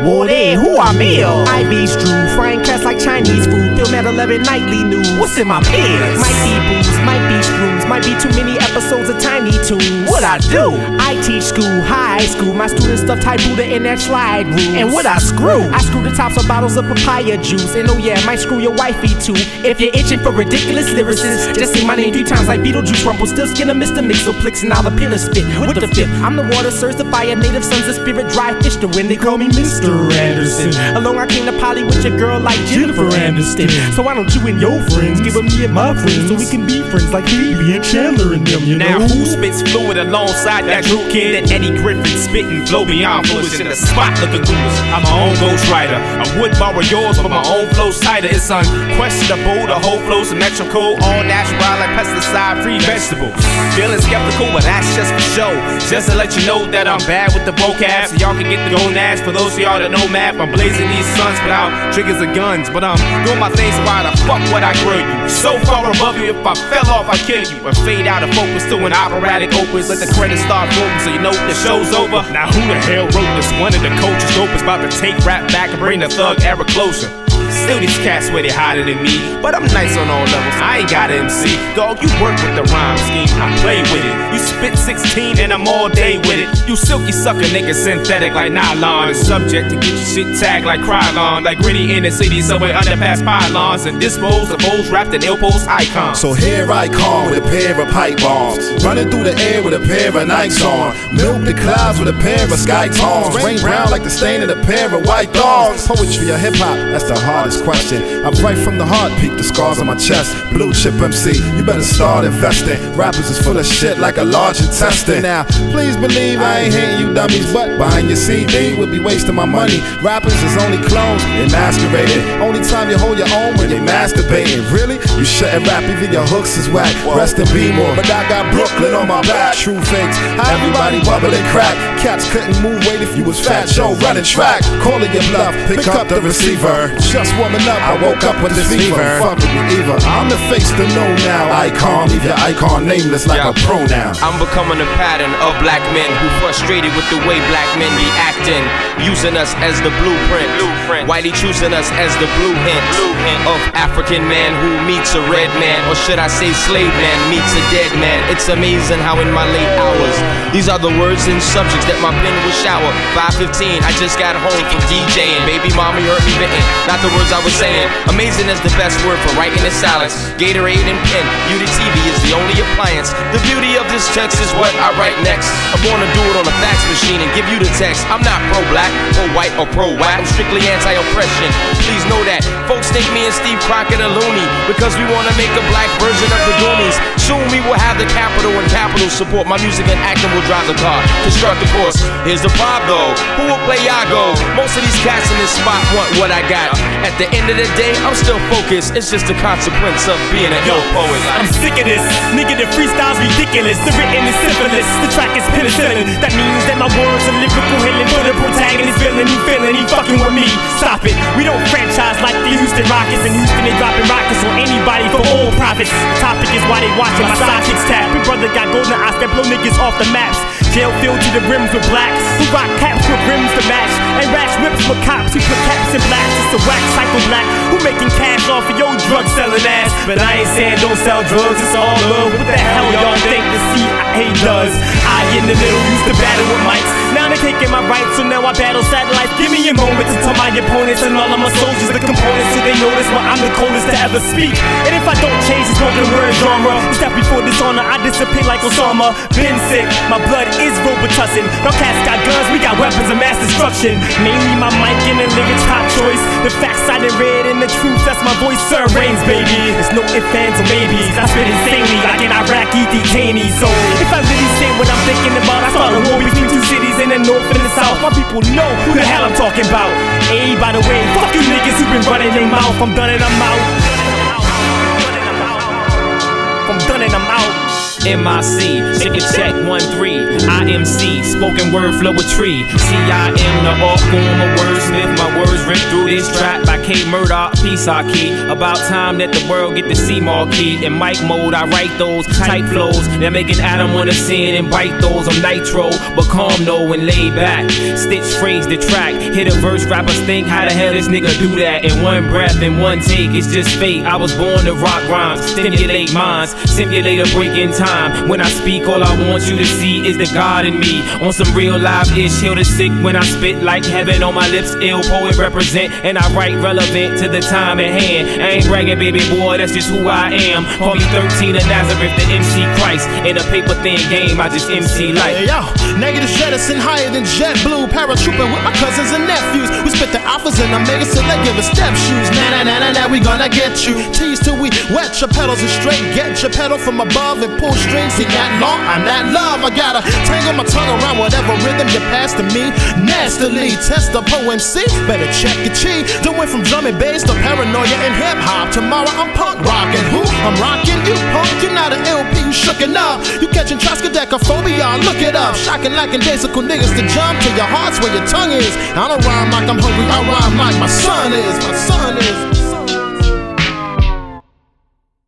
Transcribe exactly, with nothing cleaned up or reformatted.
Whoa there, who I meal? I be Drew, frying cats like Chinese food. Film at eleven nightly news. What's in my pants? Might be booze, might be screws, might be too many episodes of Tiny Toons. What I do? I teach school, high school. My students stuff Thai Buddha in that slide rule. And what I screw? I screw the tops of bottles of papaya juice. And oh yeah, might screw your wifey too. If you're itching for ridiculous lyricists, just say my name three times like Beetlejuice, Rumble, still skin of Mister Mixoplex, and all the pillar spit. With the fifth, I'm the water source, the fire, native sons of spirit, dry fish to win. They call me Mister Anderson. Alone I came to Polly with your girl like Jennifer Aniston. So why don't you and your friends give me and my friends so we can be friends like Phoebe and Chandler and them, you know? Now who spits fluid alongside that Drew Kid and Eddie Griffin spitting flow beyond foolish in the spot looking ghoulish? I'm my own ghostwriter. I would borrow yours, but my own flow's tighter. It's unquestionable. The whole flow's symmetrical, all natural like pesticide-free vegetables. Feeling skeptical, but that's just for show. Just to let you know that I'm bad with the vocab, so y'all can get the gonads. For those of y'all that know math, I'm blazing these suns without triggers or guns. But I'm doing my things, so why the fuck would I grill you? So far above you, if I fell off, I'd kill you. And fade out of focus to an operatic opus. Let the credits start rolling so you know the show's over. Now who the hell wrote this? One of the coaches dope is about to take rap back and bring the thug era closer. Still these cats swear they hotter than me, but I'm nice on all levels, I ain't got an M C. Dog, you work with the rhyme scheme, I play with it. You spit sixteen and I'm all day with it. You silky sucker nigga synthetic like nylon, and subject to get your shit tagged like Krylon. Like gritty in the city, subway underpass pylons, and dispose of O's wrapped in ill post icons. So here I come with a pair of pipe bombs, running through the air with a pair of Nikes on. Milk the clouds with a pair of sky tones, rain brown like the stain of a pair of white thongs. Poetry or hip hop, that's the hardest question. I'm right from the heart, peep the scars on my chest. Blue chip M C, you better start investing. Rappers is full of shit like a large intestine. Now, please believe I ain't hating you dummies, but buying your C D would be wasting my money. Rappers is only clones, they masqueraded. Only time you hold your own when they masturbating. Really? You shouldn't rap, even your hooks is whack. Rest in B more, but I got Brooklyn on my back. True fakes, how everybody bubble and crack. Cats couldn't move weight if you was fat. Show running track, calling your bluff, pick up the receiver. Just warming up, I woke up with this fever. Fuck with me either. I'm the face to know now. Icon, leave your icon nameless like yeah. a pronoun. I'm becoming a pattern of black men who frustrated with the way black men be acting, using us as the blueprint. blueprint. Whitey choosing us as the blue hint, blue hint of African man who meets a red man, or should I say slave man meets a dead man. It's amazing how in my late hours these are the words and subjects that my pen will shower. five fifteen, I just got home from DJing. Baby mommy heard me bitten, not the words I was saying. Amazing is the best word for writing in silence. Gatorade and pen, U D T V is the only appliance. The beauty of this text is what I write next. I'm gonna do it on a fax machine and give you the text. I'm not pro-black, pro-white, or pro-whack. I'm strictly anti-oppression. Please know that. Folks think me and Steve Crockett are loony because we wanna make a black version of the Goonies. Soon we will have the capital and capital support. My music and acting will drive the car, construct the course. Here's the problem though, who will play Yago? Most of these cats in this spot want what I got. At the end of the day, I'm still focused. It's just a consequence of being a ill poet. I'm sick of this, nigga, the freestyle's ridiculous. The written is syphilis, the track is penicillin. That means that my words are lyrical healing for the protagonist villain. He feeling, he fucking with me. Stop it, we don't franchise like the Houston Rockets. In Houston they dropping rockets on anybody for all profits. Topic is why they watching my sidekicks tap. Big brother got golden eyes that blow niggas off the maps. Jail filled to the rims with blacks who rock caps with rims to match, and rash whips with cops who put caps in blacks. It's a wax cycle black who making cash off of your drug selling ass. But I ain't saying don't sell drugs, it's all love. What the hell y'all think the C I A does? I in the middle used to battle with mics, now they taking my rights, so now I battle satellites. Give me a moment to tell my opponents and all of my soldiers the components, so they notice why I'm the coldest to ever speak. And if I don't change the spoken word genre, it's that before dishonor I dissipate like Osama. Been sick, my blood is Robitussin. No cats got guns, we got weapons of mass destruction. Mainly my mic and the lyrics top choice. The facts I done read and the truth, that's my voice, Sir Reigns, baby. There's no ifs, ands, or maybes. I spit insanely like an Iraqi detainee. So if I really say what I'm thinking about, I start a war between two cities in the north and the south. My people know who the hell I'm talking about. Hey, by the way, fuck you niggas who been running their mouth. I'm done and I'm out. I'm done and I'm out. M I C, check a check one three. I M C, spoken word flow a tree. C I M, the art form of wordsmith. My words rip through this track by K Murdoch, peace I key. About time that the world get to see marquee. In mic mode, I write those tight flows that make an atom wanna sin and bite those. I'm nitro, but calm though and laid back. Stitch phrase the track, hit a verse. Rappers think, how the hell this nigga do that in one breath, in one take? It's just fate. I was born to rock rhymes, stimulate minds, simulate a break in time. When I speak, all I want you to see is the God in me. On some real live ish, heal the sick when I spit like heaven on my lips. Ill poet represent, and I write relevant to the time at hand. I ain't bragging, baby boy, that's just who I am. Call me thirteen of Nazareth, the M C Christ. In a paper thin game, I just M C like. Hey, yo, negative jettison higher than JetBlue. Paratrooping with my cousins and nephews. We spit the alphas and omegas till they give us step shoes. Nah, nah, nah, nah, nah, we gonna get you. Tease till we wet your pedals and straight. Get your pedal from above and pull strings. See that long, I'm that love. I gotta tangle my tongue around whatever rhythm you pass to me. Nastily, test the P O M C. Better check your chi. Doing from drum and bass to paranoia and hip hop. Tomorrow I'm punk rocking. Who? I'm rocking you, punk. You're not an L P, you shookin' up. You catching triskaidekaphobia, look it up. Shocking like daisical niggas to jump to your hearts where your tongue is. I don't rhyme like I'm hungry, I rhyme like my son is. My son